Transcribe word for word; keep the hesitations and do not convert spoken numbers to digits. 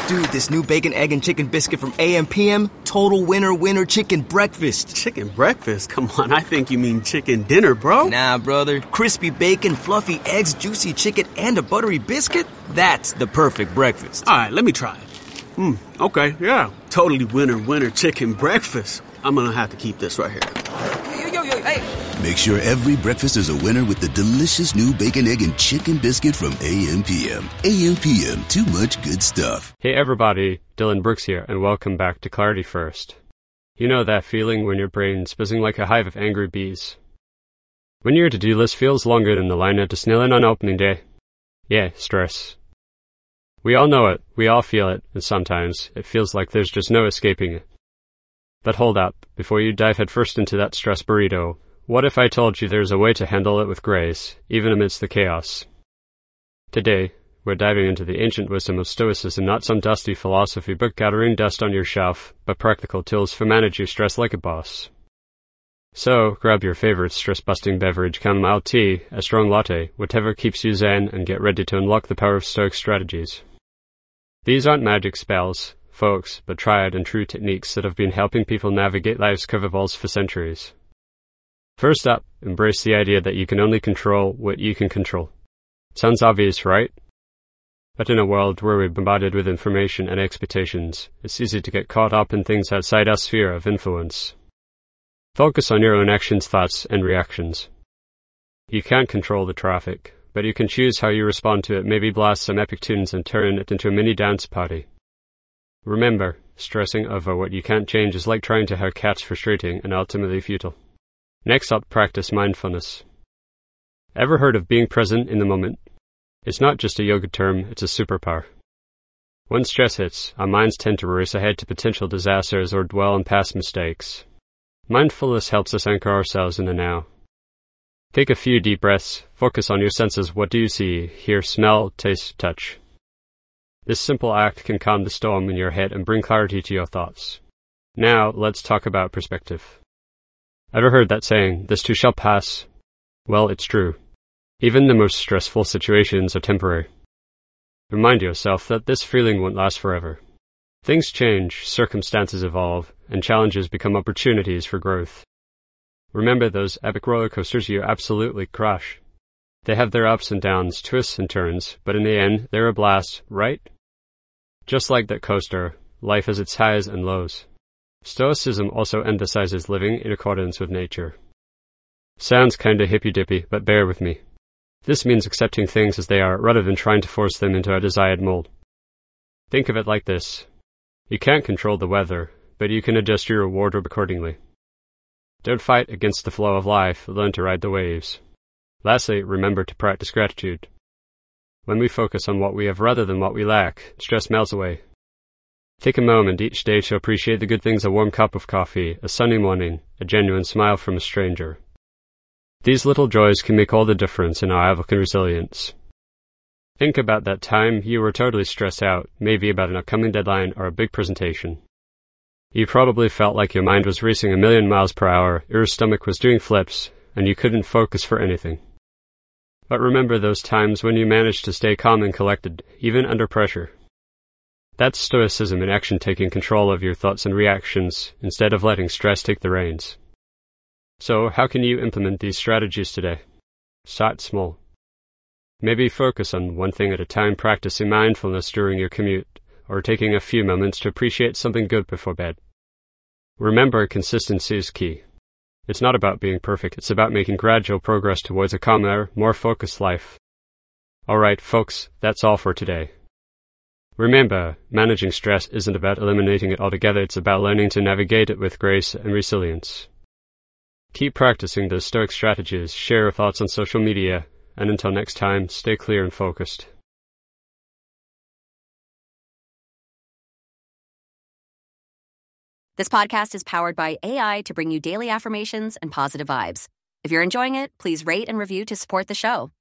Dude, this new bacon, egg, and chicken biscuit from A M P M, total winner, winner chicken breakfast. Chicken breakfast? Come on, I think you mean chicken dinner, bro. Nah, brother. Crispy bacon, fluffy eggs, juicy chicken, and a buttery biscuit? That's the perfect breakfast. All right, let me try it. Hmm, okay, yeah. Totally winner, winner chicken breakfast. I'm gonna have to keep this right here. Yo, yo, yo, hey. Make sure every breakfast is a winner with the delicious new bacon, egg, and chicken biscuit from A M P M. A M P M, too much good stuff. Hey everybody, Dylan Brooks here, and welcome back to Clarity First. You know that feeling when your brain's buzzing like a hive of angry bees? When your to-do list feels longer than the line at Disneyland on opening day? Yeah, stress. We all know it, we all feel it, and sometimes it feels like there's just no escaping it. But hold up, before you dive headfirst into that stress burrito, what if I told you there's a way to handle it with grace, even amidst the chaos? Today, we're diving into the ancient wisdom of Stoicism, not some dusty philosophy book gathering dust on your shelf, but practical tools for manage your stress like a boss. So, grab your favorite stress-busting beverage, chamomile tea, a strong latte, whatever keeps you zen, and get ready to unlock the power of Stoic strategies. These aren't magic spells, folks, but tried and true techniques that have been helping people navigate life's curveballs for centuries. First up, embrace the idea that you can only control what you can control. Sounds obvious, right? But in a world where we're bombarded with information and expectations, it's easy to get caught up in things outside our sphere of influence. Focus on your own actions, thoughts, and reactions. You can't control the traffic, but you can choose how you respond to it, maybe blast some epic tunes and turn it into a mini dance party. Remember, stressing over what you can't change is like trying to have cats, frustrating and ultimately futile. Next up, practice mindfulness. Ever heard of being present in the moment? It's not just a yoga term, it's a superpower. When stress hits, our minds tend to race ahead to potential disasters or dwell on past mistakes. Mindfulness helps us anchor ourselves in the now. Take a few deep breaths, focus on your senses. What do you see, hear, smell, taste, touch? This simple act can calm the storm in your head and bring clarity to your thoughts. Now, let's talk about perspective. Ever heard that saying, this too shall pass? Well, it's true. Even the most stressful situations are temporary. Remind yourself that this feeling won't last forever. Things change, circumstances evolve, and challenges become opportunities for growth. Remember those epic roller coasters you absolutely crush. They have their ups and downs, twists and turns, but in the end, they're a blast, right? Just like that coaster, life has its highs and lows. Stoicism also emphasizes living in accordance with nature. Sounds kinda hippy-dippy, but bear with me. This means accepting things as they are rather than trying to force them into a desired mold. Think of it like this. You can't control the weather, but you can adjust your wardrobe accordingly. Don't fight against the flow of life, learn to ride the waves. Lastly, remember to practice gratitude. When we focus on what we have rather than what we lack, stress melts away. Take a moment each day to appreciate the good things: a warm cup of coffee, a sunny morning, a genuine smile from a stranger. These little joys can make all the difference in our outlook and resilience. Think about that time you were totally stressed out, maybe about an upcoming deadline or a big presentation. You probably felt like your mind was racing a million miles per hour, your stomach was doing flips, and you couldn't focus for anything. But remember those times when you managed to stay calm and collected, even under pressure. That's Stoicism in action, taking control of your thoughts and reactions instead of letting stress take the reins. So, how can you implement these strategies today? Start small. Maybe focus on one thing at a time, practicing mindfulness during your commute, or taking a few moments to appreciate something good before bed. Remember, consistency is key. It's not about being perfect, it's about making gradual progress towards a calmer, more focused life. Alright, folks, that's all for today. Remember, managing stress isn't about eliminating it altogether, it's about learning to navigate it with grace and resilience. Keep practicing those Stoic strategies, share your thoughts on social media, and until next time, stay clear and focused. This podcast is powered by A I to bring you daily affirmations and positive vibes. If you're enjoying it, please rate and review to support the show.